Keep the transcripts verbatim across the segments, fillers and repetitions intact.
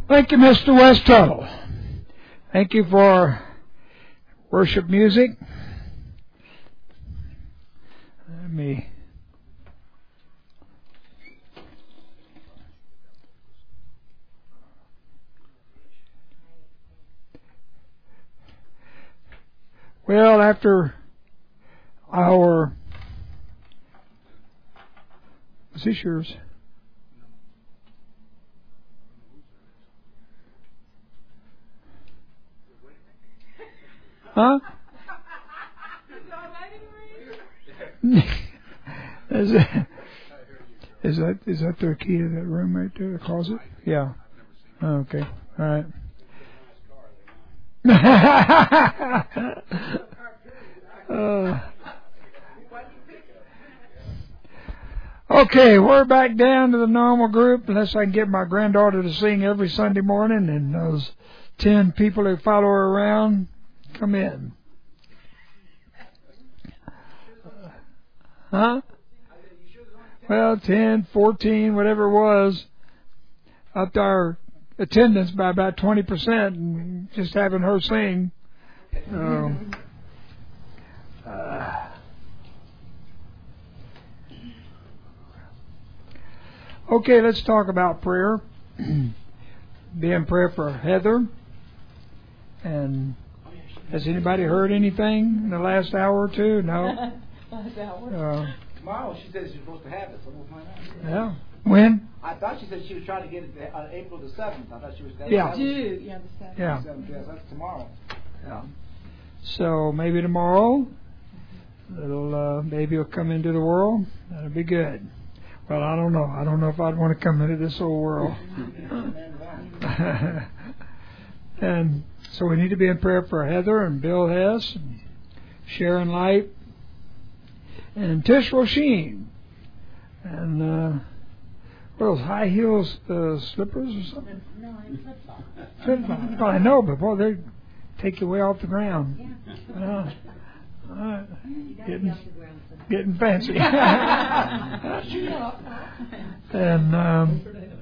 Thank you, Mister West Tuttle. Thank you for worship music. Let me... Well, after our... Is this yours? Huh? is, that, is that is that the key to that room right there, the closet? Yeah. Okay. All right. uh, okay, we're back down to the normal group, unless I can get my granddaughter to sing every Sunday morning, and those ten people who follow her around come in. Huh? Well, ten, fourteen, whatever it was, upped our attendance by about twenty percent, and just having her sing. Um, uh, okay, let's talk about prayer. Be in prayer for Heather. And has anybody heard anything in the last hour or two? No. Last hour. Uh, Tomorrow she said she's supposed to have it, so we'll find out. Yeah. When? I thought she said she was trying to get it on April the seventh. I thought she was. Yeah. June, yeah, the seventh. Yeah. Yes, that's tomorrow. Yeah. So maybe tomorrow, little uh, baby will come into the world. That'll be good. Well, I don't know. I don't know if I'd want to come into this old world. And so we need to be in prayer for Heather and Bill Hess, and Sharon Light, and Tish Rosheen, and uh, what those high heels uh, slippers or something? No, it's flip-flop. Flip-flop. Well, I know, but boy, they take you way off the ground. Yeah. Uh, uh, getting, off the ground getting fancy. And um,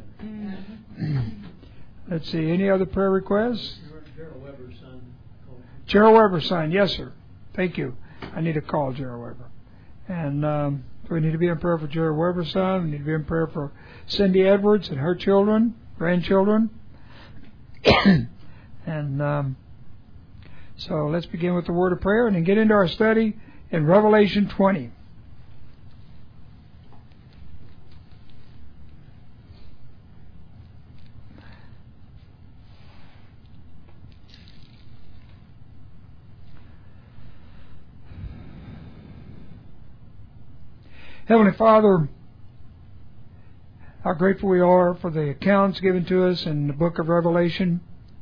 let's see, any other prayer requests? Gerald Weber's son. Gerald Weber's son, yes, sir. Thank you. I need to call Gerald Weber. And um, we need to be in prayer for Gerald Weber's son. We need to be in prayer for Cindy Edwards and her children, grandchildren. And um, so let's begin with the word of prayer and then get into our study in Revelation twenty. Heavenly Father, how grateful we are for the accounts given to us in the book of Revelation.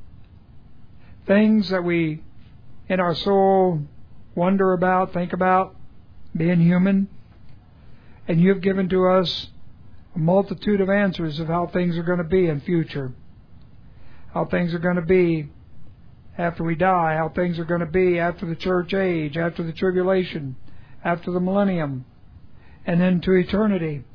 Things that we, in our soul, wonder about, think about, being human. And you've given to us a multitude of answers of how things are going to be in future. How things are going to be after we die. How things are going to be after the church age, after the tribulation, after the millennium, and into eternity.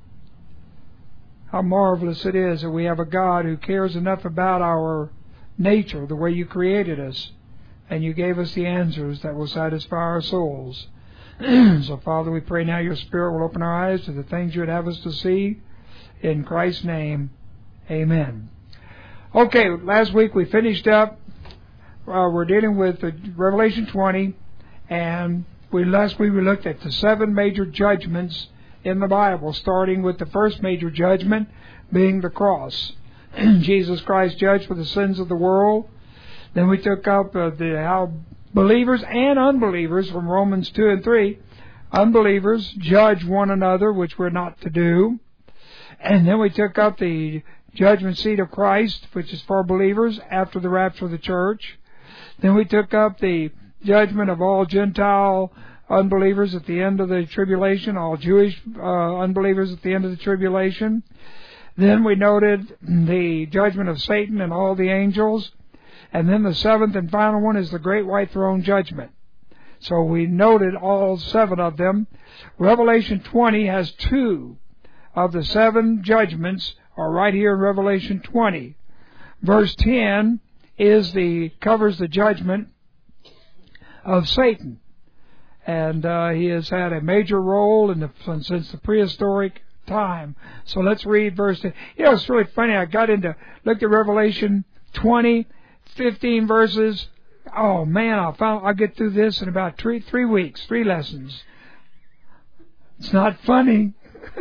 How marvelous it is that we have a God who cares enough about our nature, the way you created us, and you gave us the answers that will satisfy our souls. So, Father, we pray now your Spirit will open our eyes to the things you would have us to see. In Christ's name, amen. Okay, last week we finished up. Uh, we're dealing with uh, Revelation twenty, and we last week we looked at the seven major judgments in the Bible, starting with the first major judgment being the cross. Jesus Christ judged for the sins of the world. Then we took up uh, the how believers and unbelievers from Romans two and three. Unbelievers judge one another, which we're not to do. And then we took up the judgment seat of Christ, which is for believers after the rapture of the church. Then we took up the judgment of all Gentile unbelievers at the end of the tribulation, all Jewish uh, unbelievers at the end of the tribulation. Then we noted the judgment of Satan and all the angels. And then the seventh and final one is the great white throne judgment. So we noted all seven of them. Revelation twenty has two of the seven judgments are right here in Revelation twenty. verse ten is the covers the judgment of Satan. And uh, he has had a major role in the, since the prehistoric time. So let's read verse ten. You know, it's really funny. I got into, looked at Revelation twenty, fifteen verses. Oh man, I'll, found, I'll get through this in about three, three weeks, three lessons. It's not funny.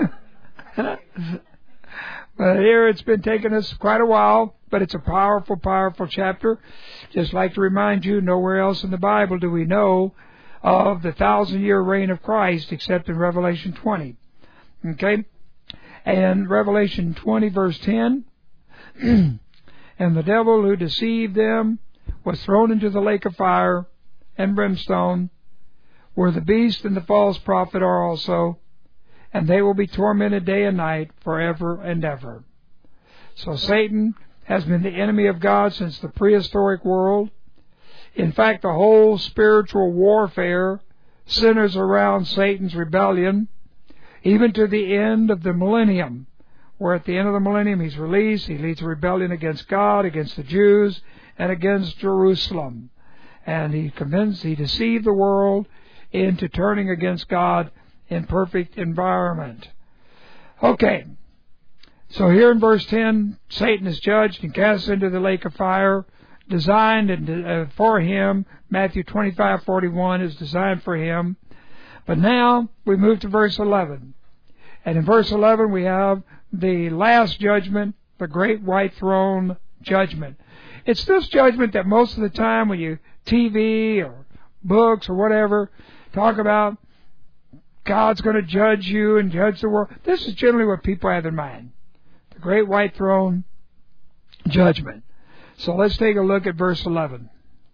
But here it's been taking us quite a while, but it's a powerful, powerful chapter. Just like to remind you, nowhere else in the Bible do we know of the thousand-year reign of Christ except in Revelation twenty. Okay? And Revelation twenty, verse ten, and the devil who deceived them was thrown into the lake of fire and brimstone, where the beast and the false prophet are also, and they will be tormented day and night forever and ever. So Satan has been the enemy of God since the prehistoric world. In fact, the whole spiritual warfare centers around Satan's rebellion, even to the end of the millennium, where at the end of the millennium he's released. He leads a rebellion against God, against the Jews, and against Jerusalem. And he convinced, he deceived the world into turning against God in perfect environment. Okay, so here in verse ten, Satan is judged and cast into the lake of fire, designed and, uh, for him. Matthew twenty-five forty-one is designed for him. But now we move to verse eleven. And in verse eleven we have the last judgment, the great white throne judgment. It's this judgment that most of the time when you T V or books or whatever talk about God's going to judge you and judge the world. This is generally what people have in mind. The great white throne judgment. So let's take a look at verse eleven.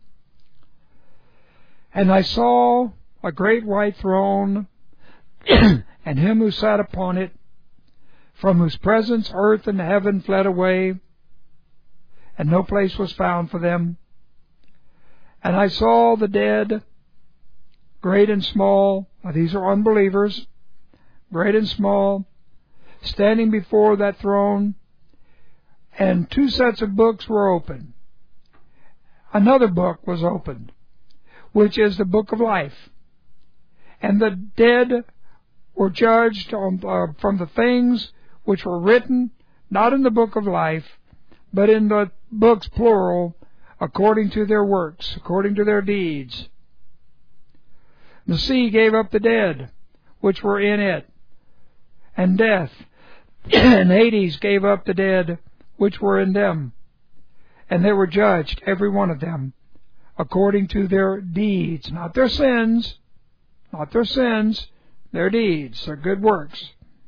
And I saw a great white throne and him who sat upon it, from whose presence earth and heaven fled away, and no place was found for them. And I saw the dead, great and small, now these are unbelievers, great and small, standing before that throne, and two sets of books were opened. Another book was opened, which is the book of life. And the dead were judged on, uh, from the things which were written, not in the book of life, but in the books, plural, according to their works, according to their deeds. The sea gave up the dead which were in it, and death and Hades gave up the dead which were in them, and they were judged, every one of them, according to their deeds, not their sins, not their sins, their deeds, their good works.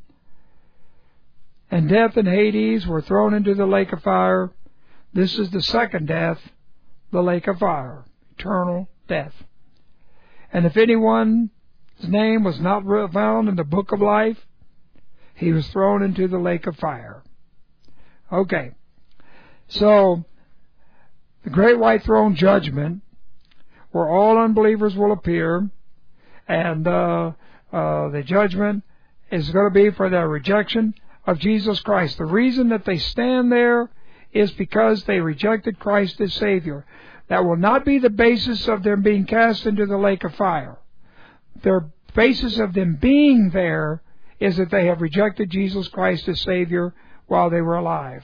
And death and Hades were thrown into the lake of fire. This is the second death, the lake of fire, eternal death. And if anyone's name was not found in the book of life, he was thrown into the lake of fire. Okay, so the great white throne judgment, where all unbelievers will appear, and uh, uh, the judgment is going to be for their rejection of Jesus Christ. The reason that they stand there is because they rejected Christ as Savior. That will not be the basis of them being cast into the lake of fire. Their basis of them being there is that they have rejected Jesus Christ as Savior while they were alive.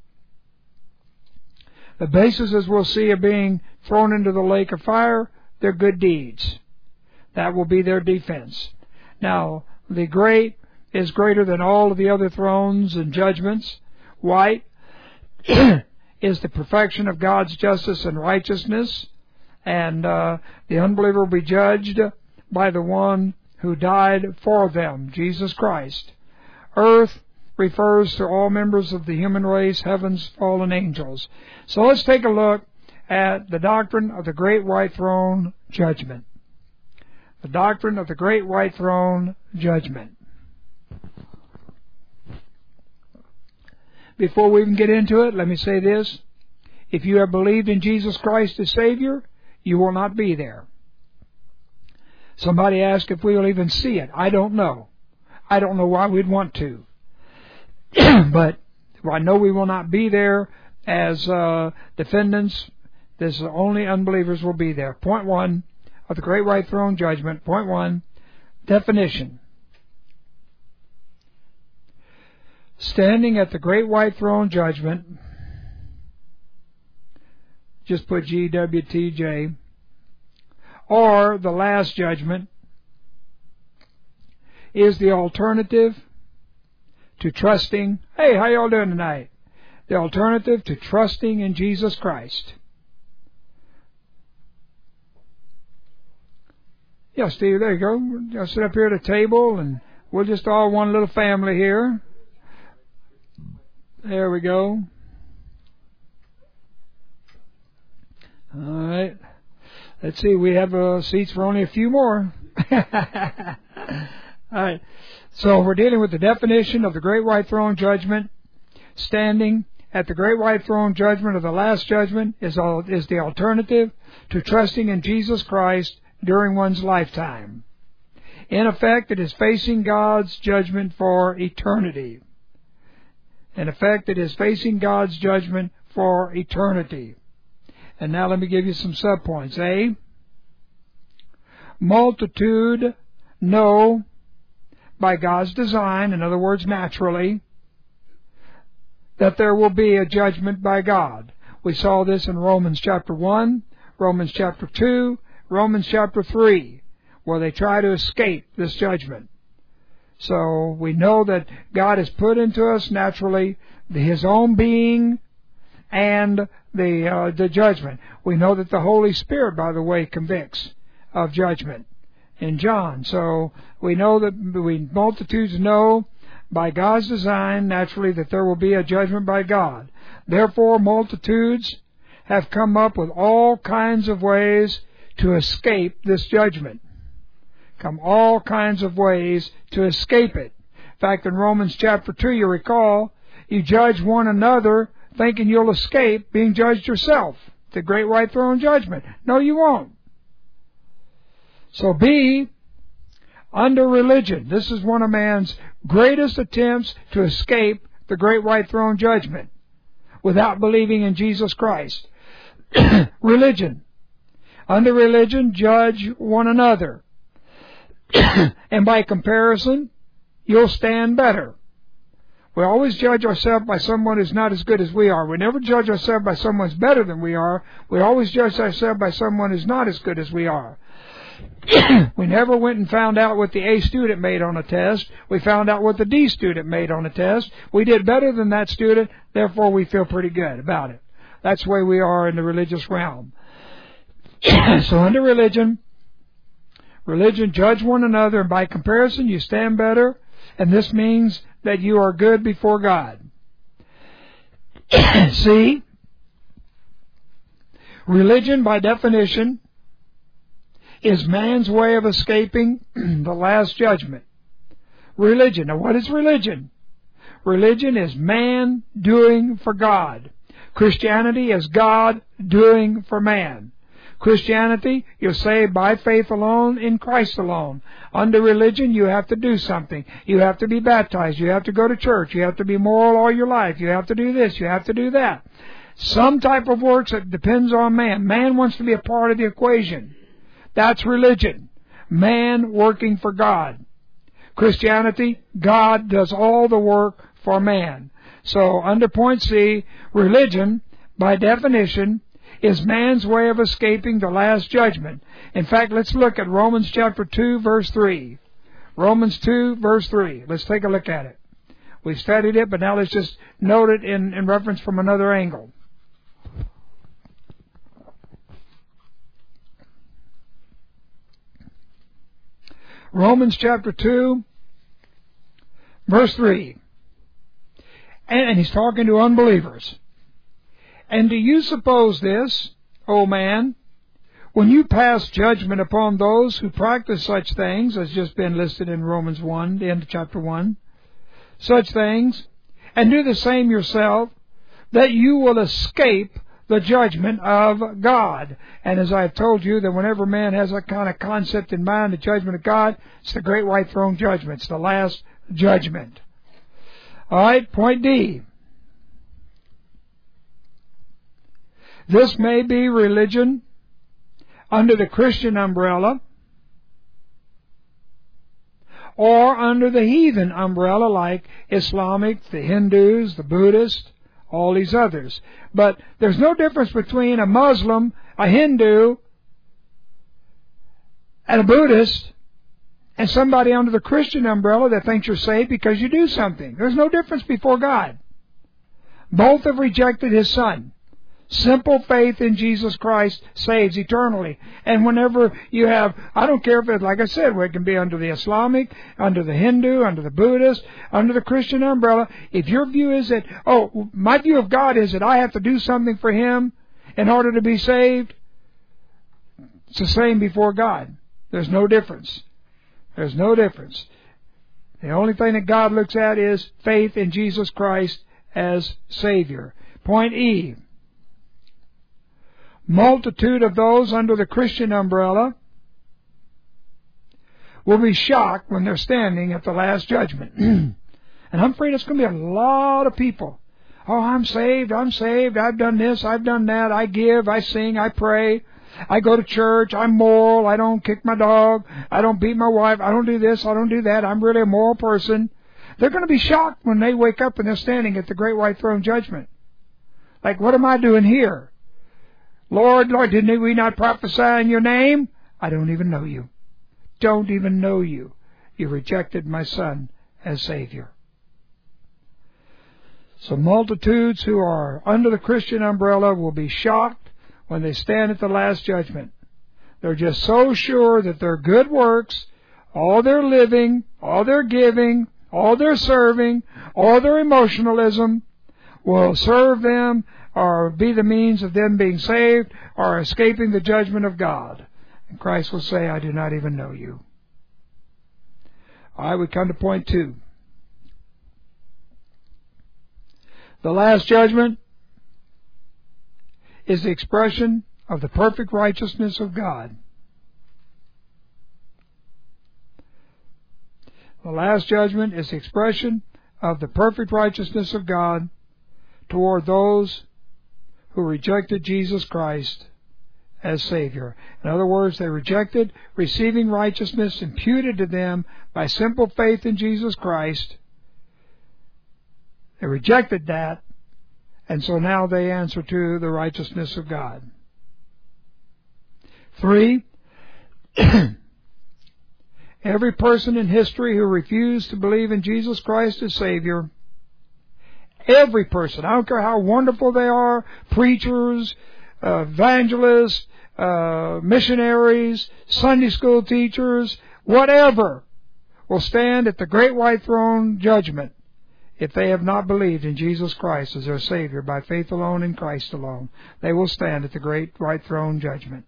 The basis, as we'll see, of being thrown into the lake of fire, their good deeds. That will be their defense. Now, the great is greater than all of the other thrones and judgments. White is the perfection of God's justice and righteousness, and uh, the unbeliever will be judged by the one who died for them, Jesus Christ. Earth refers to all members of the human race, heaven's fallen angels. So let's take a look at the doctrine of the great white throne judgment. The doctrine of the great white throne judgment. Before we even get into it, let me say this. If you have believed in Jesus Christ as Savior, you will not be there. Somebody asked if we will even see it. I don't know. I don't know why we'd want to. But I know we will not be there, as uh, defendants. This only unbelievers will be there. Point one of the Great White Throne Judgment. Point one, definition. Standing at the Great White Throne Judgment, just put G W T J, or the Last Judgment, is the alternative to trusting. Hey, how y'all doing tonight? The alternative to trusting in Jesus Christ. Yeah, Steve, there you go. I'll sit up here at a table, and we're just all one little family here. There we go. All right. Let's see. We have uh, seats for only a few more. All right. So we're dealing with the definition of the Great White Throne Judgment. Standing at the Great White Throne Judgment of the Last Judgment is, all, is the alternative to trusting in Jesus Christ during one's lifetime. In effect, it is facing God's judgment for eternity. In effect, it is facing God's judgment for eternity. And now let me give you some subpoints. A, multitude know by God's design, in other words, naturally, that there will be a judgment by God. We saw this in Romans chapter one, Romans chapter two, Romans chapter three, where they try to escape this judgment. So we know that God has put into us naturally His own being and the uh, the judgment. We know that the Holy Spirit, by the way, convicts of judgment in John. So we know that we multitudes know by God's design naturally that there will be a judgment by God. Therefore, multitudes have come up with all kinds of ways to escape this judgment. Come all kinds of ways to escape it. In fact, in Romans chapter two, you recall, you judge one another thinking you'll escape being judged yourself. The Great White Throne Judgment. No, you won't. So B, under religion. This is one of man's greatest attempts to escape the Great White Throne Judgment without believing in Jesus Christ. Religion. Under religion, judge one another. And by comparison, you'll stand better. We always judge ourselves by someone who's not as good as we are. We never judge ourselves by someone who's better than we are. We always judge ourselves by someone who's not as good as we are. We never went and found out what the A student made on a test. We found out what the D student made on a test. We did better than that student, therefore we feel pretty good about it. That's the way we are in the religious realm. So under religion, religion, judge one another, and by comparison you stand better, and this means that you are good before God. See, religion by definition is man's way of escaping the last judgment. Religion. Now what is religion? Religion is man doing for God. Christianity is God doing for man. Christianity, you're saved by faith alone, in Christ alone. Under religion, you have to do something. You have to be baptized. You have to go to church. You have to be moral all your life. You have to do this. You have to do that. Some type of works that depends on man. Man wants to be a part of the equation. That's religion. Man working for God. Christianity, God does all the work for man. So under point C, religion, by definition, is man's way of escaping the last judgment. In fact, let's look at Romans chapter two, verse three. Romans two, verse three. Let's take a look at it. We've studied it, but now let's just note it in, in reference from another angle. Romans chapter two, verse three. And, and he's talking to unbelievers. And do you suppose this, O man, when you pass judgment upon those who practice such things, as just been listed in Romans one, the end of chapter one, such things, and do the same yourself, that you will escape the judgment of God? And as I've told you, that whenever man has that kind of concept in mind, the judgment of God, it's the Great White Throne Judgment. It's the last judgment. All right, point D. This may be religion under the Christian umbrella, or under the heathen umbrella like Islamic, the Hindus, the Buddhists, all these others. But there's no difference between a Muslim, a Hindu, and a Buddhist, and somebody under the Christian umbrella that thinks you're saved because you do something. There's no difference before God. Both have rejected His Son. Simple faith in Jesus Christ saves eternally. And whenever you have, I don't care if it, like I said, it can be under the Islamic, under the Hindu, under the Buddhist, under the Christian umbrella. If your view is that, oh, my view of God is that I have to do something for Him in order to be saved, it's the same before God. There's no difference. There's no difference. The only thing that God looks at is faith in Jesus Christ as Savior. Point E. Multitude of those under the Christian umbrella will be shocked when they're standing at the last judgment. And I'm afraid it's going to be a lot of people. Oh, I'm saved, I'm saved, I've done this, I've done that, I give, I sing, I pray, I go to church, I'm moral, I don't kick my dog, I don't beat my wife, I don't do this, I don't do that, I'm really a moral person. They're going to be shocked when they wake up and they're standing at the great white throne judgment. Like, what am I doing here? Lord, Lord, didn't we not prophesy in your name? I don't even know you. Don't even know you. You rejected my Son as Savior. So multitudes who are under the Christian umbrella will be shocked when they stand at the last judgment. They're just so sure that their good works, all their living, all their giving, all their serving, all their emotionalism will serve them or be the means of them being saved or escaping the judgment of God. And Christ will say, I do not even know you. All right, we come to point two. The last judgment is the expression of the perfect righteousness of God. The last judgment is the expression of the perfect righteousness of God toward those who rejected Jesus Christ as Savior. In other words, they rejected receiving righteousness imputed to them by simple faith in Jesus Christ. They rejected that, and so now they answer to the righteousness of God. Three, every person in history who refused to believe in Jesus Christ as Savior, every person, I don't care how wonderful they are, preachers, uh, evangelists, uh, missionaries, Sunday school teachers, whatever, will stand at the great white throne judgment if they have not believed in Jesus Christ as their Savior by faith alone in Christ alone. They will stand at the great white throne judgment.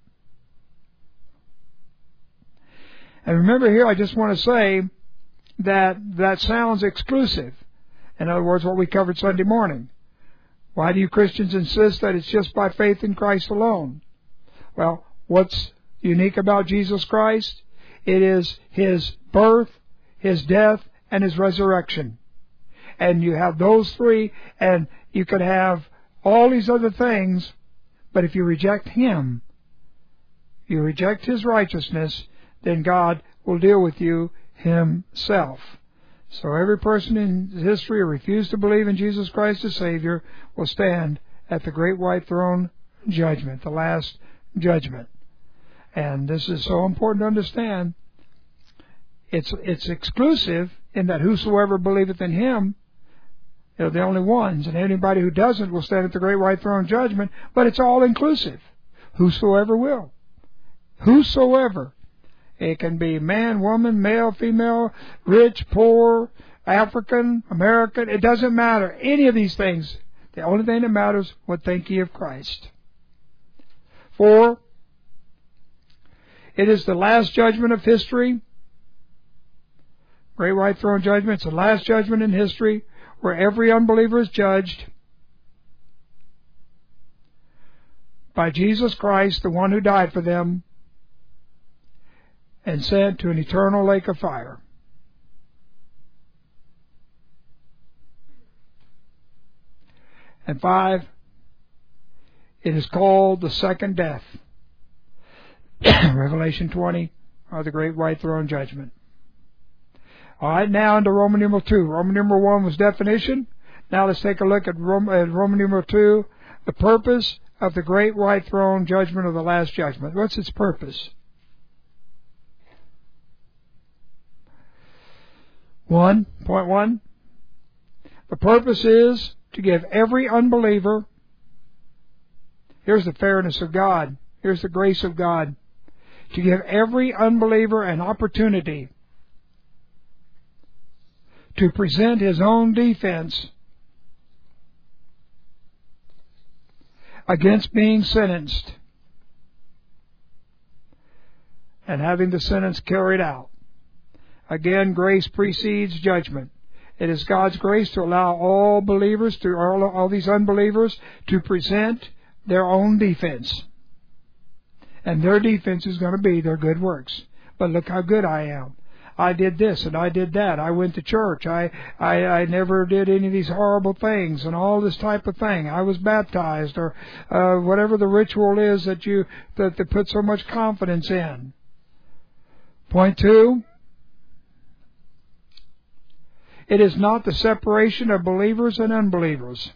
And remember here, I just want to say that that sounds exclusive. In other words, what we covered Sunday morning. Why do you Christians insist that it's just by faith in Christ alone? Well, what's unique about Jesus Christ? It is His birth, His death, and His resurrection. And you have those three, and you could have all these other things, but if you reject Him, you reject His righteousness, then God will deal with you Himself. So every person in history who refused to believe in Jesus Christ as Savior will stand at the great white throne judgment, the last judgment. And this is so important to understand. It's it's exclusive in that whosoever believeth in Him, they're the only ones, and anybody who doesn't will stand at the great white throne judgment, but it's all inclusive. Whosoever will. Whosoever. It can be man, woman, male, female, rich, poor, African, American. It doesn't matter. Any of these things. The only thing that matters, what think ye of Christ? Four, it is the last judgment of history. Great white throne judgment. It's the last judgment in history where every unbeliever is judged by Jesus Christ, the one who died for them, and sent to an eternal lake of fire. And five, It is called the second death. Revelation twenty, or the great white throne judgment. All right, now into Roman numeral two. Roman numeral one was definition. Now let's take a look at Roman, at Roman numeral two, the purpose of the great white throne judgment of the last judgment. What's its purpose? One, point one. The purpose is to give every unbeliever, here's the fairness of God, here's the grace of God, to give every unbeliever an opportunity to present his own defense against being sentenced and having the sentence carried out. Again, grace precedes judgment. It is God's grace to allow all believers, to all, all these unbelievers, to present their own defense. And their defense is going to be their good works. But look how good I am. I did this and I did that. I went to church. I, I, I never did any of these horrible things and all this type of thing. I was baptized, or uh, whatever the ritual is that you that they put so much confidence in. Point two. It is not the separation of believers and unbelievers.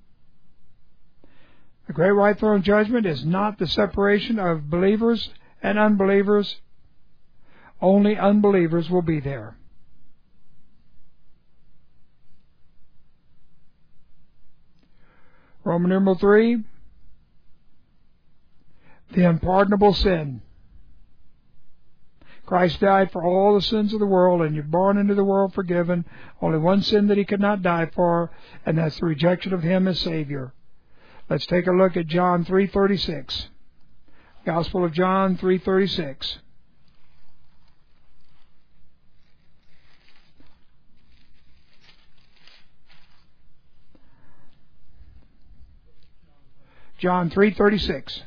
The great white throne judgment is not the separation of believers and unbelievers. Only unbelievers will be there. Roman numeral three, the unpardonable sin. Christ died for all the sins of the world, and you're born into the world forgiven. Only one sin that He could not die for, and that's the rejection of Him as Savior. Let's take a look at John three thirty-six. Gospel of John three thirty-six. John three thirty-six.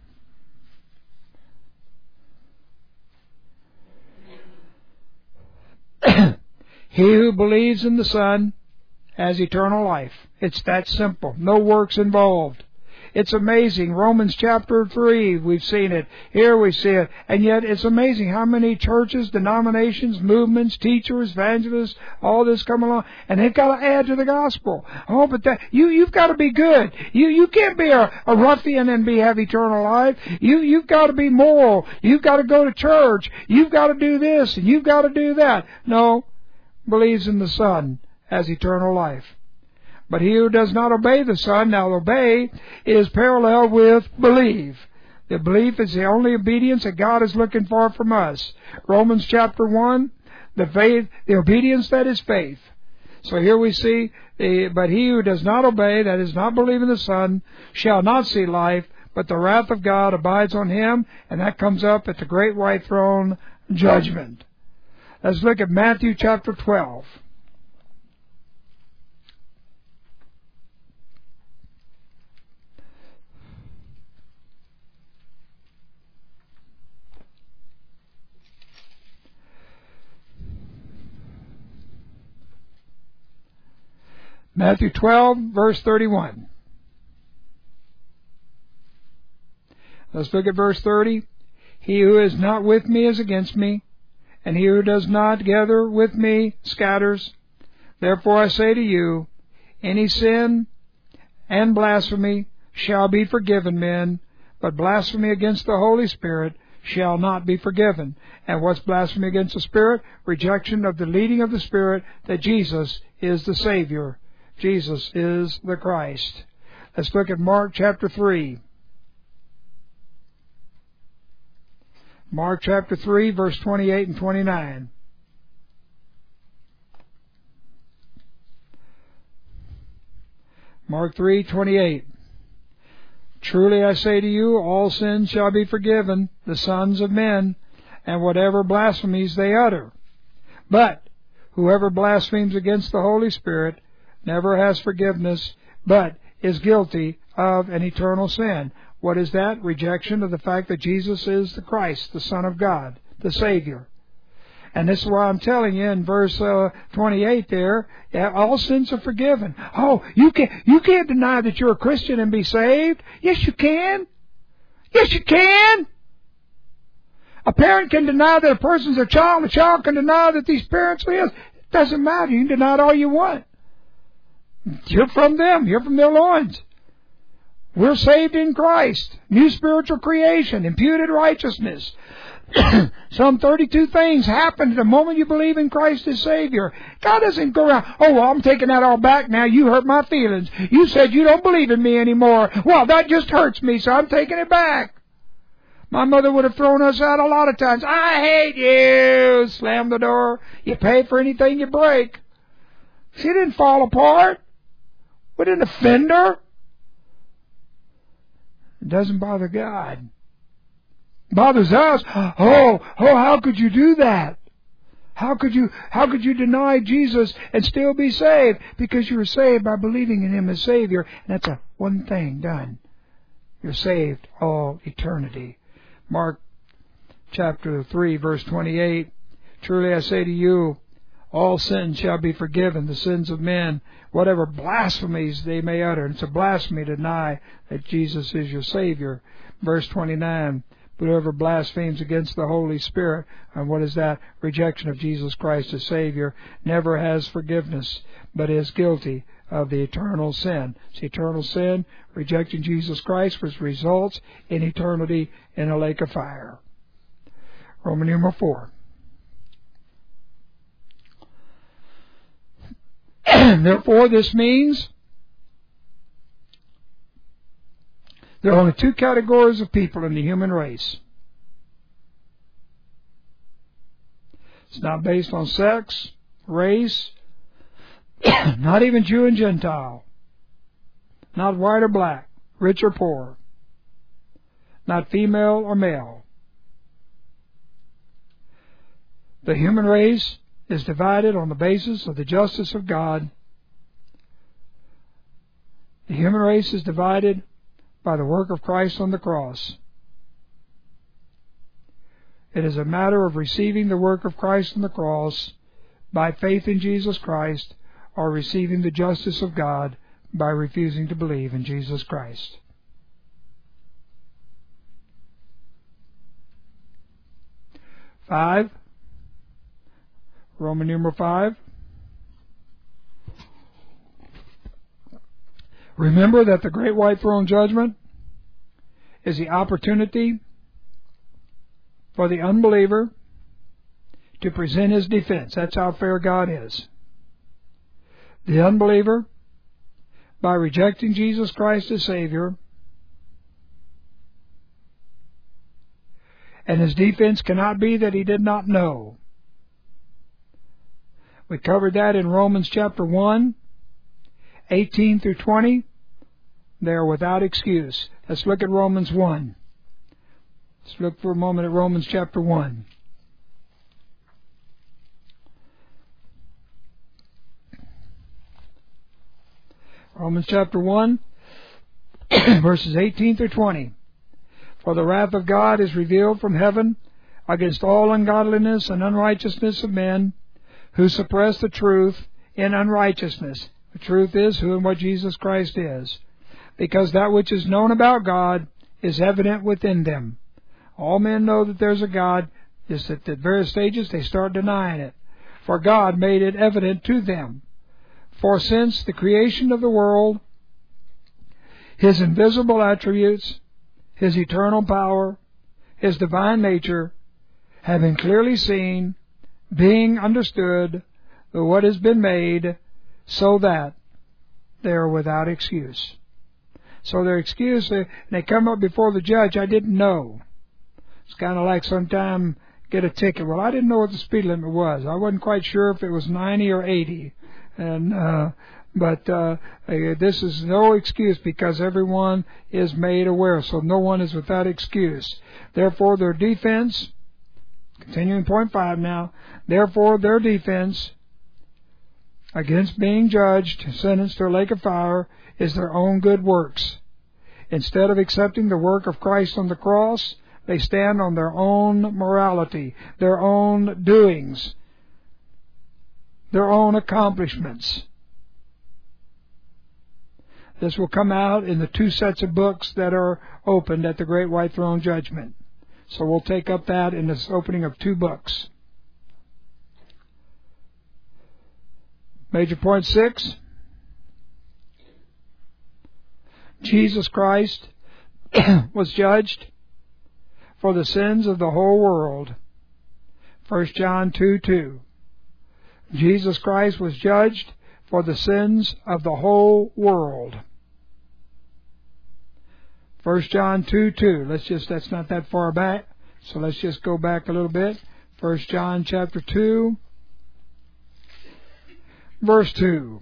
He who believes in the Son has eternal life. It's that simple. No works involved. It's amazing. Romans chapter three, we've seen it. Here we see it. And yet it's amazing how many churches, denominations, movements, teachers, evangelists, all this come along, and they've got to add to the gospel. Oh, but that, you, you've got to be good. You, you can't be a, a ruffian and be, have eternal life. You, you've got to be moral. You've got to go to church. You've got to do this and you've got to do that. No. Believes in the Son has eternal life. But he who does not obey the Son, now obey, is parallel with believe. The belief is the only obedience that God is looking for from us. Romans chapter one, the faith, the obedience that is faith. So here we see, the, but he who does not obey, that is not believe in the Son, shall not see life, but the wrath of God abides on him, and that comes up at the great white throne judgment. Let's look at Matthew chapter twelve. Matthew twelve, verse thirty-one. Let's look at verse thirty. He who is not with me is against me, and he who does not gather with me scatters. Therefore I say to you, any sin and blasphemy shall be forgiven men, but blasphemy against the Holy Spirit shall not be forgiven. And what's blasphemy against the Spirit? Rejection of the leading of the Spirit that Jesus is the Savior. Jesus is the Christ. Let's look at Mark chapter three. Mark chapter three, verse twenty-eight and twenty-nine. Mark three, twenty-eight. Truly I say to you, all sins shall be forgiven the sons of men, and whatever blasphemies they utter. But whoever blasphemes against the Holy Spirit never has forgiveness, but is guilty of an eternal sin. What is that? Rejection of the fact that Jesus is the Christ, the Son of God, the Savior. And this is why I'm telling you in verse uh, twenty-eight there, yeah, all sins are forgiven. Oh, you can't, you can't deny that you're a Christian and be saved. Yes, you can. Yes, you can. A parent can deny that a person's a child, and a child can deny that these parents are his. It doesn't matter. You can deny it all you want. You're from them. You're from their loins. We're saved in Christ. New spiritual creation. Imputed righteousness. Some thirty-two things happen the moment you believe in Christ as Savior. God doesn't go around, oh, well, I'm taking that all back now. You hurt my feelings. You said you don't believe in me anymore. Well, that just hurts me, so I'm taking it back. My mother would have thrown us out a lot of times. I hate you. Slam the door. You pay for anything you break. She didn't fall apart. We didn't offend her. It doesn't bother God. It bothers us. Oh, oh, how could you do that? How could you, how could you deny Jesus and still be saved? Because you were saved by believing in Him as Savior. And that's a one thing done. You're saved all eternity. Mark chapter three, verse twenty-eight. Truly I say to you, all sins shall be forgiven, the sins of men, whatever blasphemies they may utter. And it's a blasphemy to deny that Jesus is your Savior. Verse twenty-nine. But whoever blasphemes against the Holy Spirit, and what is that? Rejection of Jesus Christ as Savior, never has forgiveness, but is guilty of the eternal sin. It's eternal sin, rejecting Jesus Christ, which results in eternity in a lake of fire. Roman numeral four. Therefore, this means there are only two categories of people in the human race. It's not based on sex, race, not even Jew and Gentile, not white or black, rich or poor, not female or male. The human race is divided on the basis of the justice of God. The human race is divided by the work of Christ on the cross. It is a matter of receiving the work of Christ on the cross by faith in Jesus Christ, or receiving the justice of God by refusing to believe in Jesus Christ. Five. Roman numeral five. Remember that the Great White Throne Judgment is the opportunity for the unbeliever to present his defense. That's how fair God is. The unbeliever, by rejecting Jesus Christ as Savior, and his defense cannot be that he did not know. We covered that in Romans chapter one, eighteen through twenty. They are without excuse. Let's look at Romans one. Let's look for a moment at Romans chapter one. Romans chapter one, verses eighteen through twenty. For the wrath of God is revealed from heaven against all ungodliness and unrighteousness of men, who suppress the truth in unrighteousness. The truth is who and what Jesus Christ is. Because that which is known about God is evident within them. All men know that there's a God, just at the various stages they start denying it. For God made it evident to them. For since the creation of the world, His invisible attributes, His eternal power, His divine nature, have been clearly seen, being understood, what has been made, so that they are without excuse. So their excuse, they, they come up before the judge, I didn't know. It's kind of like sometime get a ticket. Well, I didn't know what the speed limit was. I wasn't quite sure if it was ninety or eighty. And uh, but uh, this is no excuse, because everyone is made aware. So no one is without excuse. Therefore, their defense, continuing point five now, therefore their defense against being judged, sentenced to a lake of fire, is their own good works. Instead of accepting the work of Christ on the cross They stand on their own morality, their own doings, their own accomplishments. This will come out in the two sets of books that are opened at the Great White Throne Judgment. So we'll take up that in this opening of two books. Major point six. Jesus Christ was judged for the sins of the whole world. First John two two. Jesus Christ was judged for the sins of the whole world. First John two two. Let's just, that's not that far back, so let's just go back a little bit. First John chapter two, verse two.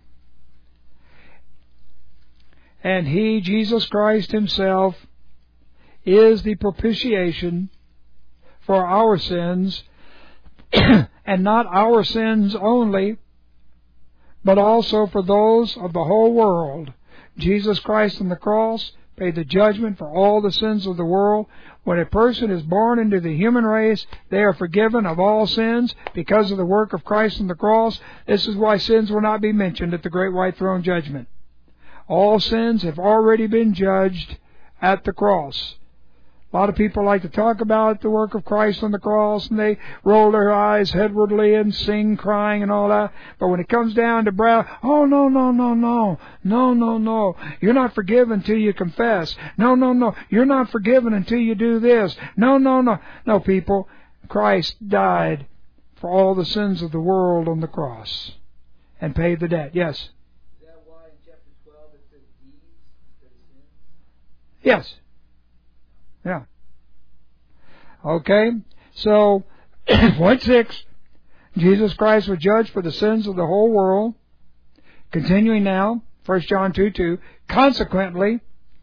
And He, Jesus Christ Himself, is the propitiation for our sins, and not our sins only, but also for those of the whole world. Jesus Christ on the cross paid the judgment for all the sins of the world. When a person is born into the human race, they are forgiven of all sins because of the work of Christ on the cross. This is why sins will not be mentioned at the Great White Throne Judgment. All sins have already been judged at the cross. A lot of people like to talk about the work of Christ on the cross, and they roll their eyes headwardly and sing crying and all that. But when it comes down to brow, oh, no, no, no, no, no, no, no. You're not forgiven until you confess. No, no, no. You're not forgiven until you do this. No, no, no. No, people, Christ died for all the sins of the world on the cross and paid the debt. Yes? Is that why in chapter twelve it says deeds instead of sins? Yes. Yeah. Okay. So, point six, Jesus Christ was judged for the sins of the whole world. Continuing now, First John two two. Consequently,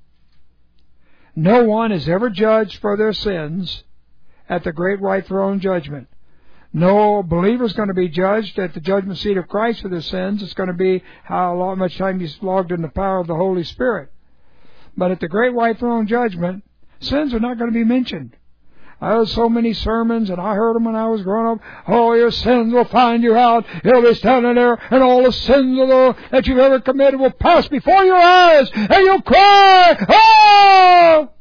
no one is ever judged for their sins at the Great White Throne Judgment. No believer is going to be judged at the judgment seat of Christ for their sins. It's going to be how long, much time he's logged in the power of the Holy Spirit. But at the Great White Throne Judgment, sins are not going to be mentioned. I heard so many sermons, and I heard them when I was growing up. Oh, your sins will find you out. You'll be standing there, and all the sins of the, that you've ever committed will pass before your eyes, and you'll cry, oh!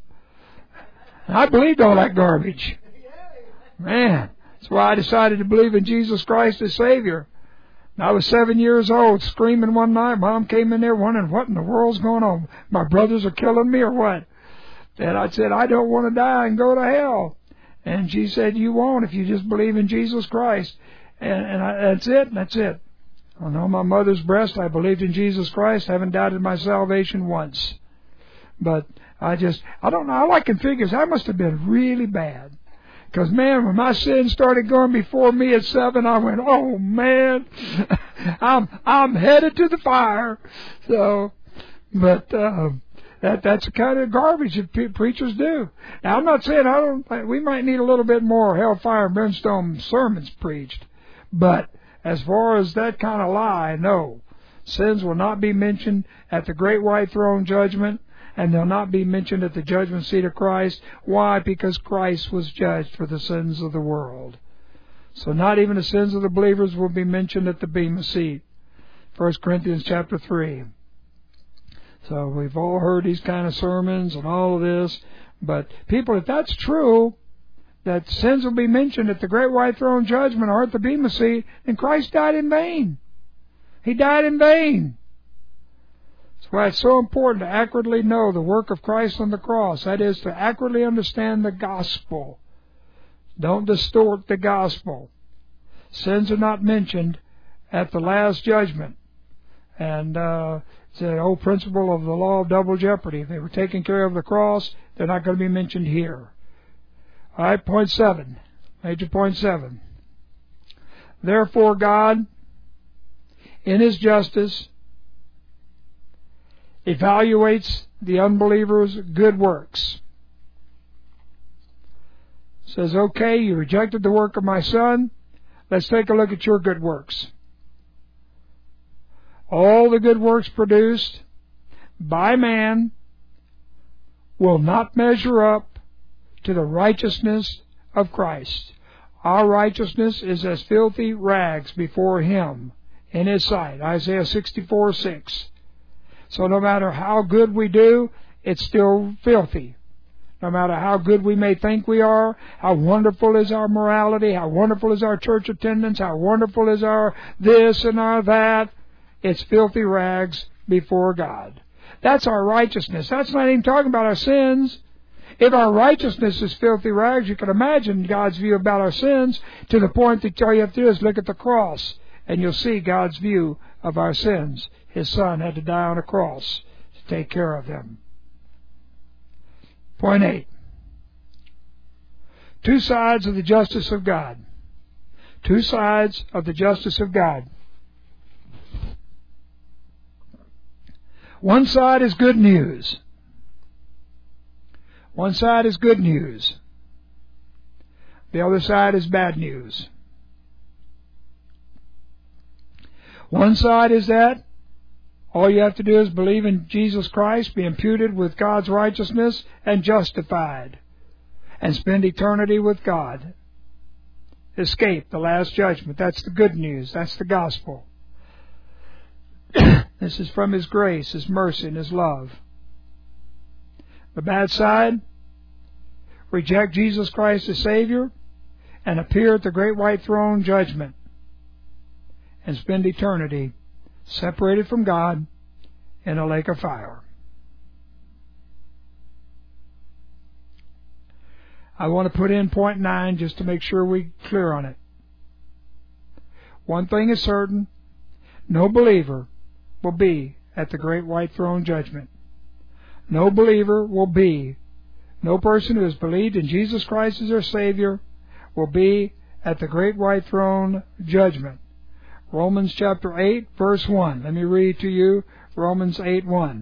I believed all that garbage. Man, that's why I decided to believe in Jesus Christ as Savior. I was seven years old, screaming one night. Mom came in there wondering what in the world's going on. My brothers are killing me or what? And I said, I don't want to die and go to hell. And she said, you won't if you just believe in Jesus Christ. And, and I, that's it, that's it. On my mother's breast, I believed in Jesus Christ. I haven't doubted my salvation once. But I just, I don't know, all I can figure is I must have been really bad. Because, man, when my sins started going before me at seven, I went, oh, man, I'm I'm headed to the fire. So, but... Uh, That that's the kind of garbage that pe- preachers do. Now, I'm not saying I don't. We might need a little bit more hellfire and brimstone sermons preached, but as far as that kind of lie, no, sins will not be mentioned at the Great White Throne Judgment, and they'll not be mentioned at the judgment seat of Christ. Why? Because Christ was judged for the sins of the world. So not even the sins of the believers will be mentioned at the bema seat. First Corinthians chapter three. So we've all heard these kind of sermons and all of this. But people, if that's true, that sins will be mentioned at the Great White Throne Judgment or at the bema seat, then Christ died in vain. He died in vain. That's why it's so important to accurately know the work of Christ on the cross. That is, to accurately understand the gospel. Don't distort the gospel. Sins are not mentioned at the last judgment. And uh, it's the old principle of the law of double jeopardy. If they were taking care of the cross, they're not going to be mentioned here. All right, point seven. Major point seven. Therefore, God, in His justice, evaluates the unbeliever's good works. Says, okay, you rejected the work of my Son. Let's take a look at your good works. All the good works produced by man will not measure up to the righteousness of Christ. Our righteousness is as filthy rags before Him in His sight. Isaiah sixty-four six. So no matter how good we do, it's still filthy. No matter how good we may think we are, how wonderful is our morality, how wonderful is our church attendance, how wonderful is our this and our that, it's filthy rags before God. That's our righteousness. That's not even talking about our sins. If our righteousness is filthy rags, you can imagine God's view about our sins, to the point that all you have to do is look at the cross, and you'll see God's view of our sins. His Son had to die on a cross to take care of them. Point eight. Two sides of the justice of God. Two sides of the justice of God. One side is good news. One side is good news. The other side is bad news. One side is that all you have to do is believe in Jesus Christ, be imputed with God's righteousness, and justified, and spend eternity with God. Escape the last judgment. That's the good news. That's the gospel. This is from His grace, His mercy, and His love. The bad side, reject Jesus Christ as Savior, and appear at the great white throne judgment, and spend eternity separated from God in a lake of fire. I want to put in point nine just to make sure we're clear on it. One thing is certain, no believer will be at the great white throne judgment. No believer will be, no person who has believed in Jesus Christ as their Savior will be at the great white throne judgment. Romans chapter eight, verse one. Let me read to you Romans eight one.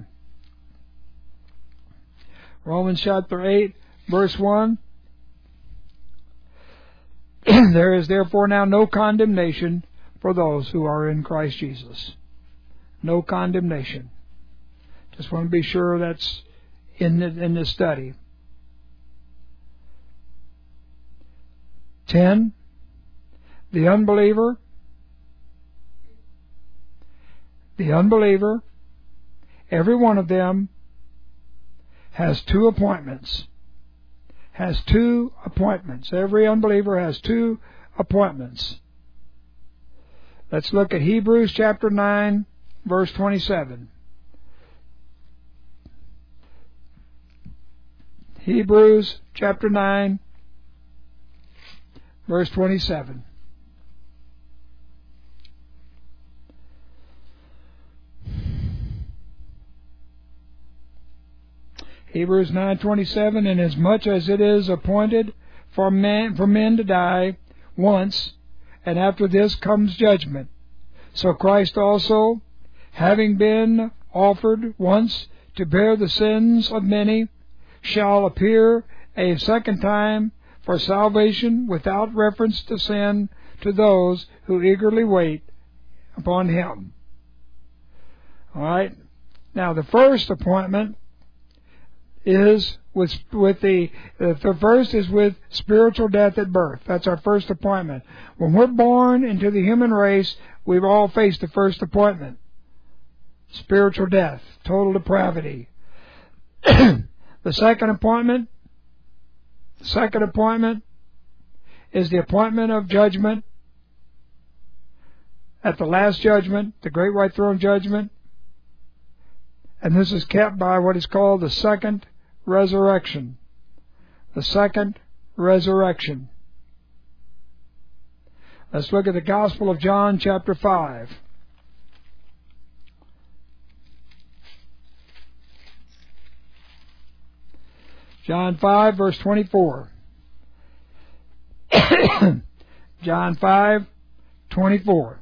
Romans chapter eight, verse one. There is therefore now no condemnation for those who are in Christ Jesus. No condemnation. Just want to be sure that's in the, in this study. Ten. The unbeliever. The unbeliever, every one of them has two appointments. Has two appointments. Every unbeliever has two appointments. Let's look at Hebrews chapter nine, verse twenty-seven. Hebrews chapter nine, verse twenty-seven. Hebrews nine twenty-seven, inasmuch as it is appointed for men, for men to die once, and after this comes judgment, so Christ also, having been offered once to bear the sins of many, shall appear a second time for salvation without reference to sin to those who eagerly wait upon Him. All right. Now, the first appointment is with with the the first is with spiritual death at birth. That's our first appointment. When we're born into the human race, we've all faced the first appointment: spiritual death, total depravity. The second appointment, the second appointment is the appointment of judgment at the last judgment, the great white throne judgment, and this is kept by what is called the second resurrection. The second resurrection. Let's look at the Gospel of John, chapter five. John five, verse twenty-four. John five, twenty-four.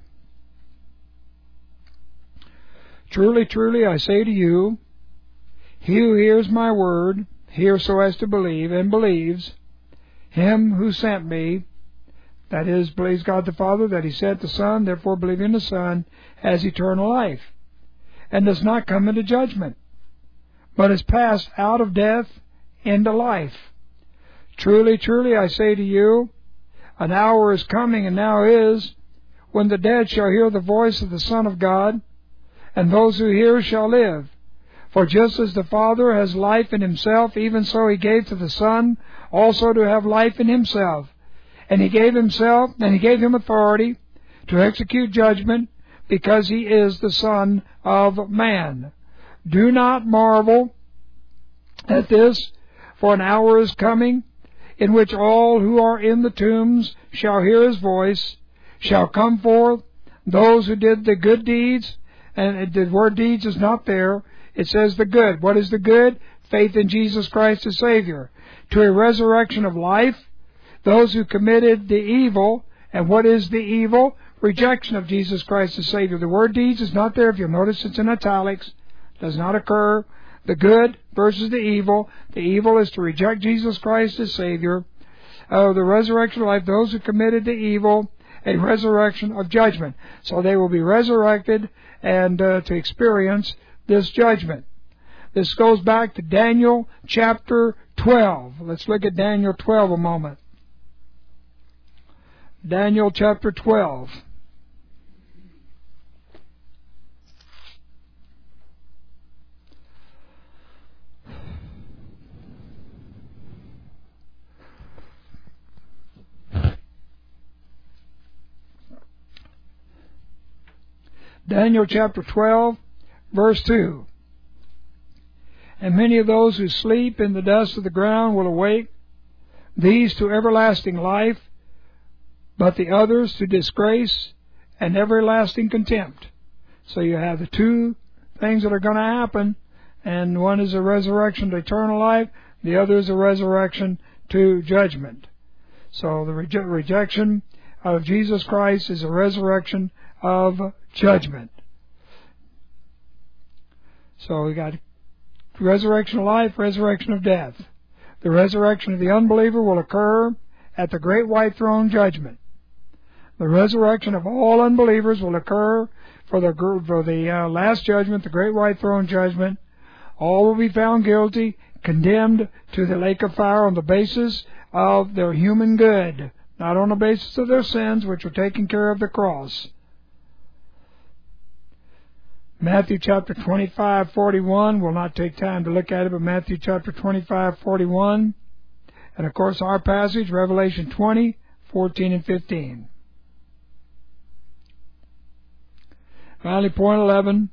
Truly, truly, I say to you, he who hears my word, hears so as to believe, and believes Him who sent me, that is, believes God the Father, that He sent the Son, therefore believing the Son, has eternal life, and does not come into judgment, but is passed out of death into life. Truly, truly, I say to you, an hour is coming, and now is, when the dead shall hear the voice of the Son of God, and those who hear shall live. For just as the Father has life in himself, even so he gave to the Son also to have life in himself. And he gave himself, and he gave him authority to execute judgment, because he is the Son of Man. Do not marvel at this, for an hour is coming, in which all who are in the tombs shall hear his voice, shall come forth, those who did the good deeds, and the word deeds is not there, it says the good. What is the good? Faith in Jesus Christ as Savior. To a resurrection of life, those who committed the evil, and what is the evil? Rejection of Jesus Christ as Savior. The word deeds is not there. If you'll notice, it's in italics. Does not occur. The good versus the evil. The evil is to reject Jesus Christ as Savior. Uh, the resurrection of life, those who committed the evil, a resurrection of judgment. So they will be resurrected and uh, to experience this judgment. This goes back to Daniel chapter twelve. Let's look at Daniel twelve a moment. Daniel chapter twelve. Daniel chapter twelve, verse two. And many of those who sleep in the dust of the ground will awake, these to everlasting life, but the others to disgrace and everlasting contempt. So you have the two things that are going to happen, and one is a resurrection to eternal life, the other is a resurrection to judgment. So the reje- rejection of Jesus Christ is a resurrection of judgment. So we got resurrection of life, resurrection of death. The resurrection of the unbeliever will occur at the great white throne judgment. The resurrection of all unbelievers will occur for the for the uh, last judgment, the great white throne judgment. All will be found guilty, condemned to the lake of fire on the basis of their human good, not on the basis of their sins, which were taken care of at the cross. Matthew chapter twenty-five, forty-one, we'll not take time to look at it, but Matthew chapter twenty-five, forty-one, and of course our passage, Revelation twenty, fourteen and fifteen. Finally, point eleven,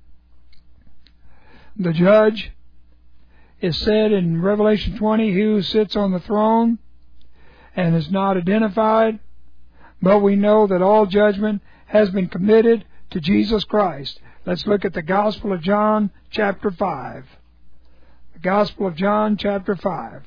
the judge is said in Revelation twenty, he who sits on the throne and is not identified, but we know that all judgment has been committed to Jesus Christ. Let's look at the Gospel of John, chapter five. The Gospel of John, chapter five.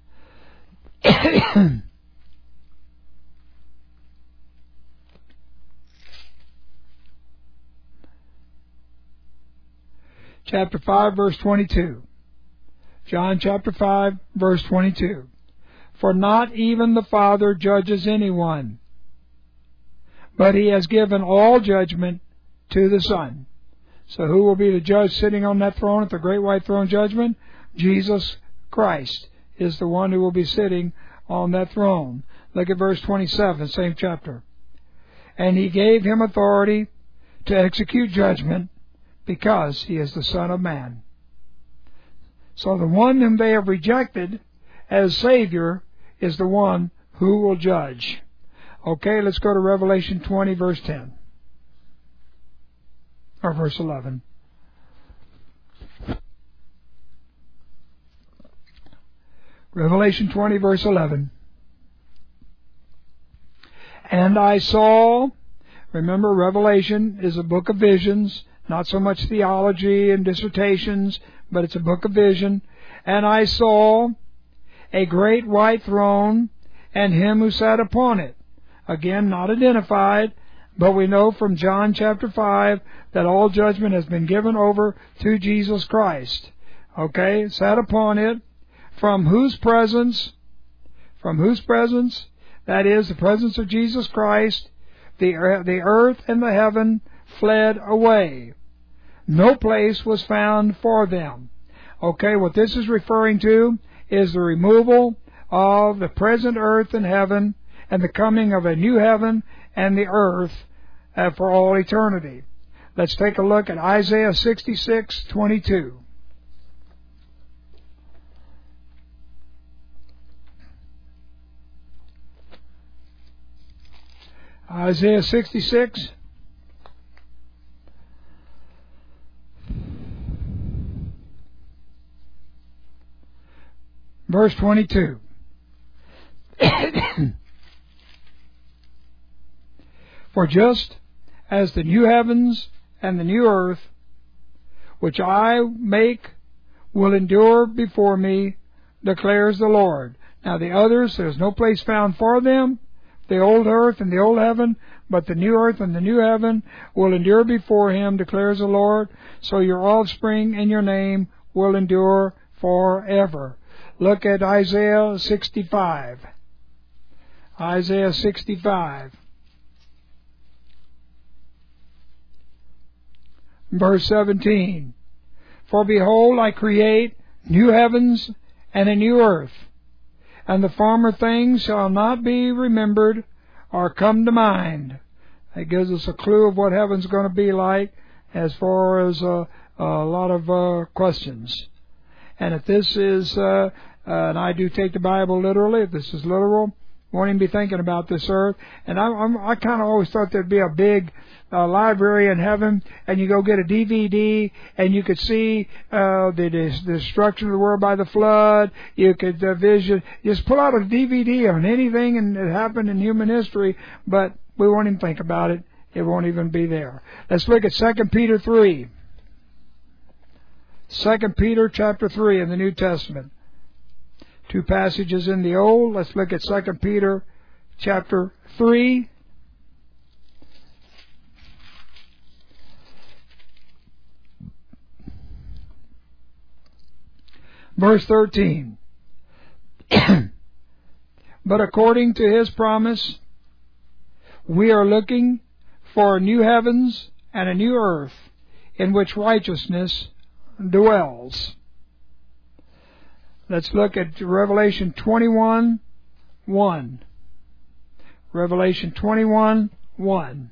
Chapter five, verse twenty-two. John chapter five, verse twenty-two. For not even the Father judges anyone, but he has given all judgment to the Son. So who will be the judge sitting on that throne at the great white throne judgment? Jesus Christ is the one who will be sitting on that throne. Look at verse twenty-seven, same chapter. And he gave him authority to execute judgment, because he is the Son of Man. So the one whom they have rejected as Savior is the one who will judge. Okay, let's go to Revelation twenty, verse ten. Or verse eleven. Revelation twenty, verse eleven. And I saw, remember Revelation is a book of visions, not so much theology and dissertations, but it's a book of vision. And I saw a great white throne, and him who sat upon it. Again, not identified, but we know from John chapter five that all judgment has been given over to Jesus Christ. Okay, sat upon it, from whose presence, from whose presence, that is, the presence of Jesus Christ, the, the earth and the heaven fled away. No place was found for them. Okay, what this is referring to is the removal of the present earth and heaven, and the coming of a new heaven and the earth uh, for all eternity. Let's take a look at Isaiah sixty-six twenty-two. Isaiah sixty-six. Verse twenty-two. For just as the new heavens and the new earth, which I make, will endure before me, declares the Lord. Now the others, there's no place found for them, the old earth and the old heaven, but the new earth and the new heaven will endure before him, declares the Lord. So your offspring and your name will endure forever. Look at Isaiah sixty-five. Isaiah sixty-five. Verse seventeen. For behold, I create new heavens and a new earth, and the former things shall not be remembered or come to mind. That gives us a clue of what heaven's going to be like as far as uh, a lot of uh, questions. And if this is, uh, uh, and I do take the Bible literally, if this is literal, won't even be thinking about this earth. And I, I'm, I kind of always thought there'd be a big uh, library in heaven, and you go get a D V D, and you could see uh, the, the destruction of the world by the flood. You could uh, vision, just pull out a D V D on anything that happened in human history, but we won't even think about it. It won't even be there. Let's look at Second Peter three. Second Peter chapter three in the New Testament. Two passages in the Old. Let's look at Second Peter chapter three. Verse thirteen. But according to his promise, we are looking for a new heavens and a new earth in which righteousness dwells. Let's look at Revelation twenty-one one. Revelation twenty-one one.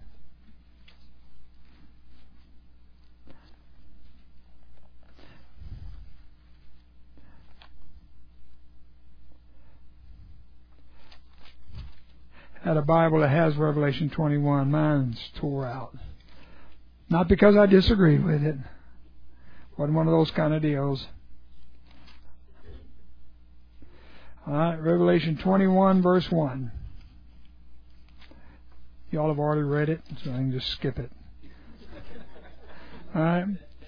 I had a Bible that has Revelation twenty-one. Mine's tore out. Not because I disagreed with it. Wasn't one of those kind of deals. All right, Revelation twenty-one, verse one. Y'all have already read it, so I can just skip it. All right.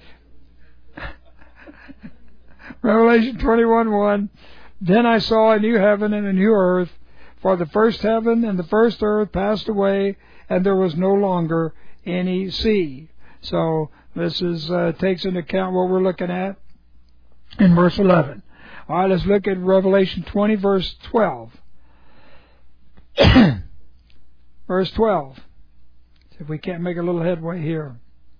Revelation twenty-one one. Then I saw a new heaven and a new earth, for the first heaven and the first earth passed away, and there was no longer any sea. So this is uh, takes into account what we're looking at in verse eleven. All right, let's look at Revelation twenty, verse twelve. Verse twelve. See if we can't make a little headway here.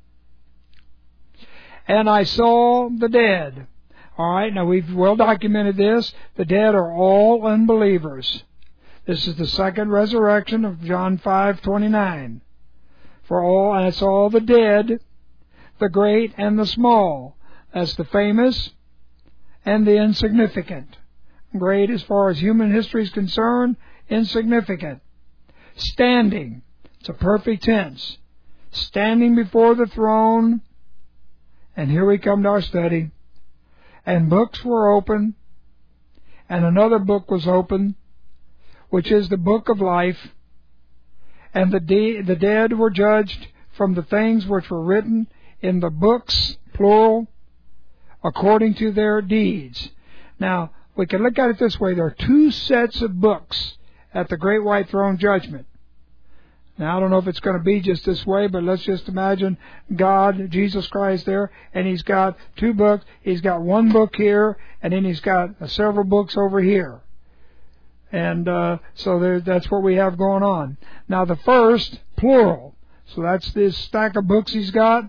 And I saw the dead. All right, now we've well documented this. The dead are all unbelievers. This is the second resurrection of John five twenty-nine. For all, and it's all the dead, the great and the small. That's the famous and the insignificant. Great as far as human history is concerned, insignificant. Standing, it's a perfect tense. Standing before the throne, and here we come to our study. And books were open, and another book was open, which is the book of life. And the de- the dead were judged from the things which were written in the books, plural, according to their deeds. Now, we can look at it this way. There are two sets of books at the Great White Throne Judgment. Now, I don't know if it's going to be just this way, but let's just imagine God, Jesus Christ there, and He's got two books. He's got one book here, and then He's got uh, several books over here. And uh, so there, that's what we have going on. Now, the first, plural. So that's this stack of books He's got.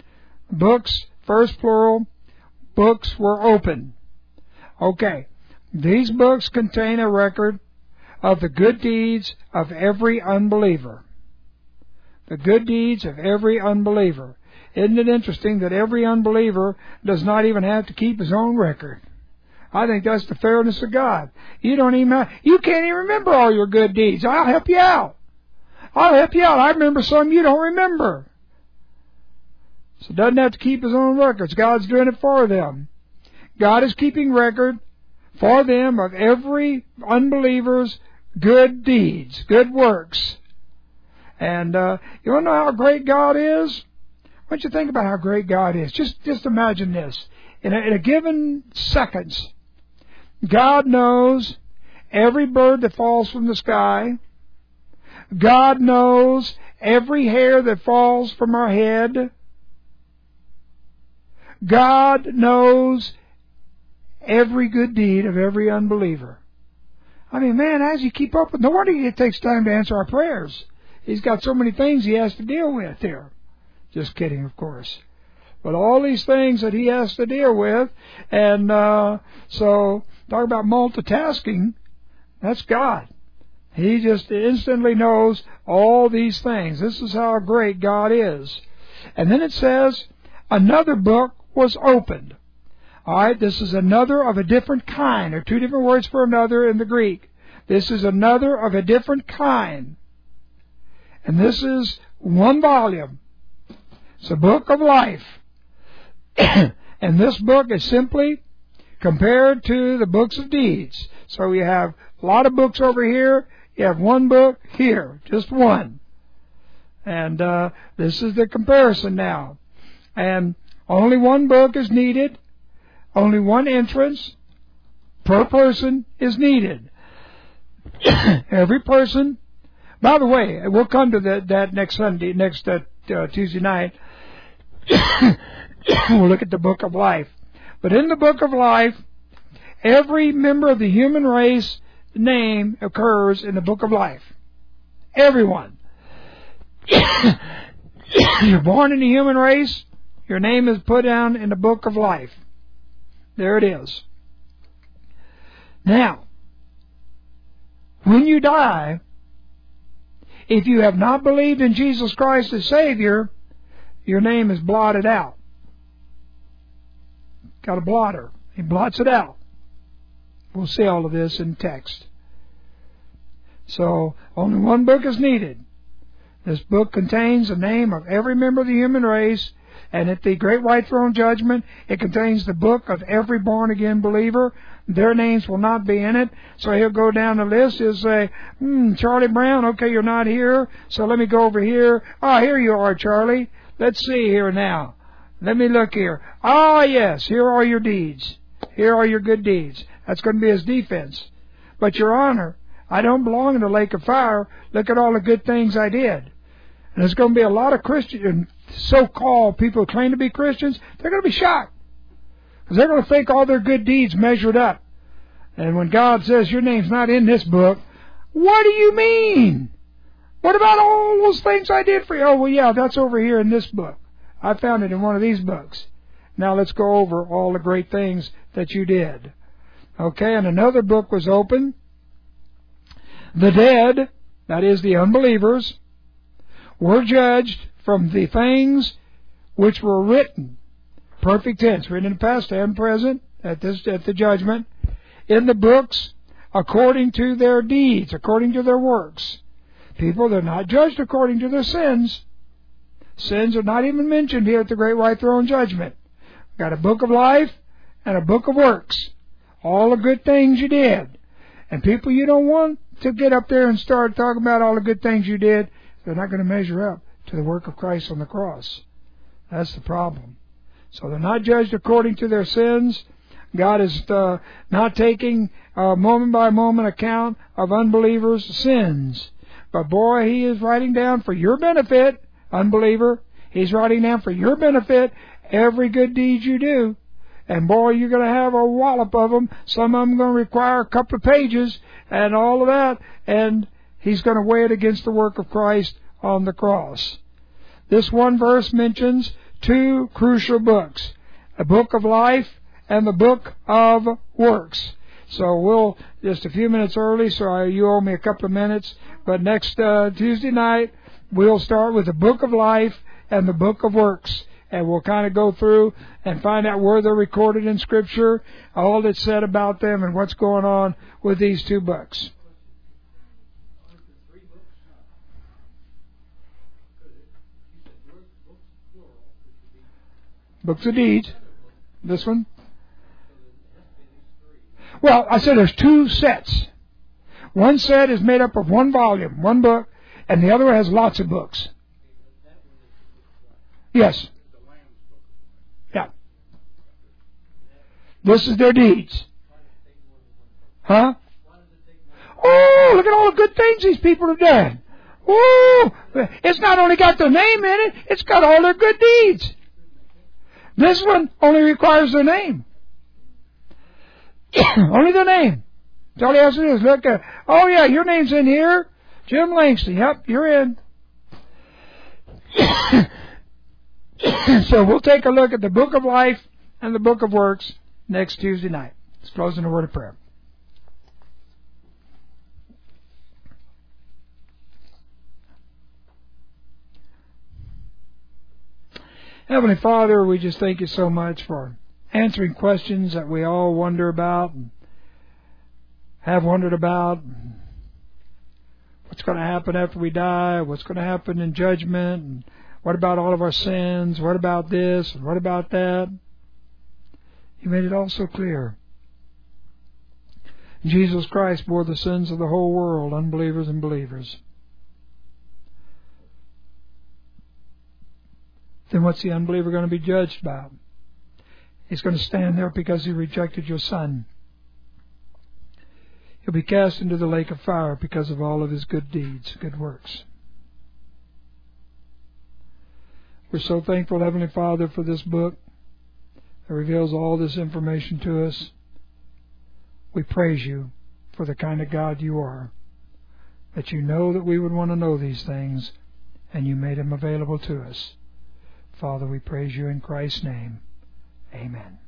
Books, first plural. Books were open. Okay. These books contain a record of the good deeds of every unbeliever. The good deeds of every unbeliever. Isn't it interesting that every unbeliever does not even have to keep his own record? I think that's the fairness of God. You don't even have, you can't even remember all your good deeds. I'll help you out. I'll help you out. I remember some you don't remember. So he doesn't have to keep his own records. God's doing it for them. God is keeping record for them of every unbeliever's good deeds, good works. And uh, you want to know how great God is? Why don't you think about how great God is? Just, just imagine this. In a, in a given seconds, God knows every bird that falls from the sky. God knows every hair that falls from our head. God knows every good deed of every unbeliever. I mean, man, how does He keep up with? No wonder it takes time to answer our prayers. He's got so many things He has to deal with there. Just kidding, of course. But all these things that He has to deal with, and uh, so talk about multitasking, that's God. He just instantly knows all these things. This is how great God is. And then it says, another book was opened. All right, this is another of a different kind. There are two different words for another in the Greek. This is another of a different kind. And this is one volume. It's a book of life. And this book is simply compared to the books of deeds. So you have a lot of books over here. You have one book here. Just one. And uh, this is the comparison now. And only one book is needed. Only one entrance per person is needed. Every person. By the way, we'll come to that, that next Sunday, next uh, uh, Tuesday night. We'll look at the book of life. But in the book of life, every member of the human race name occurs in the book of life. Everyone. You're born in the human race, your name is put down in the book of life. There it is. Now, when you die, if you have not believed in Jesus Christ as Savior, your name is blotted out. Got a blotter. He blots it out. We'll see all of this in text. So, only one book is needed. This book contains the name of every member of the human race, and at the Great White Throne Judgment, it contains the book of every born-again believer. Their names will not be in it. So he'll go down the list. He'll say, hmm, Charlie Brown, okay, you're not here, so let me go over here. Ah, here you are, Charlie. Let's see here now. Let me look here. Ah, yes, here are your deeds. Here are your good deeds. That's going to be his defense. But, Your Honor, I don't belong in the lake of fire. Look at all the good things I did. And there's going to be a lot of Christian, so-called people who claim to be Christians. They're going to be shocked. Because they're going to think all their good deeds measured up. And when God says your name's not in this book, what do you mean? What about all those things I did for you? Oh, well, yeah, that's over here in this book. I found it in one of these books. Now let's go over all the great things that you did. Okay, and another book was opened. The dead, that is the unbelievers, were judged from the things which were written. Perfect tense, written in the past and present, at this at the judgment, in the books according to their deeds, according to their works. People, they're not judged according to their sins. Sins are not even mentioned here at the Great White Throne Judgment. We've got a book of life and a book of works. All the good things you did. And people, you don't want to get up there and start talking about all the good things you did. They're not going to measure up to the work of Christ on the cross. That's the problem. So they're not judged according to their sins. God is uh, not taking a moment-by-moment account of unbelievers' sins. But boy, He is writing down for your benefit, unbeliever. He's writing down for your benefit every good deed you do. And boy, you're going to have a wallop of them. Some of them are going to require a couple of pages and all of that. And He's going to weigh it against the work of Christ on the cross. This one verse mentions two crucial books. The book of life and the book of works. So we'll, just a few minutes early, so I, you owe me a couple of minutes. But next uh, Tuesday night, we'll start with the Book of Life and the Book of Works. And we'll kind of go through and find out where they're recorded in Scripture, all that's said about them, and what's going on with these two books. Books of Deeds. This one? Well, I said there's two sets. One set is made up of one volume, one book, and the other has lots of books. Yes. Yeah. This is their deeds. Huh? Oh, look at all the good things these people have done. Oh, it's not only got their name in it, it's got all their good deeds. This one only requires their name. Only the name. That's all he has to do is look at, oh yeah, your name's in here. Jim Langston. Yep, you're in. So we'll take a look at the Book of Life and the Book of Works next Tuesday night. Let's close in a word of prayer. Heavenly Father, we just thank you so much for answering questions that we all wonder about and have wondered about. What's going to happen after we die? What's going to happen in judgment? And what about all of our sins? What about this? And what about that? You made it all so clear. Jesus Christ bore the sins of the whole world, unbelievers and believers. Then what's the unbeliever going to be judged about? He's going to stand there because he rejected your Son. He'll be cast into the lake of fire because of all of his good deeds, good works. We're so thankful, Heavenly Father, for this book that reveals all this information to us. We praise you for the kind of God you are, that you know that we would want to know these things, and you made them available to us. Father, we praise you in Christ's name. Amen.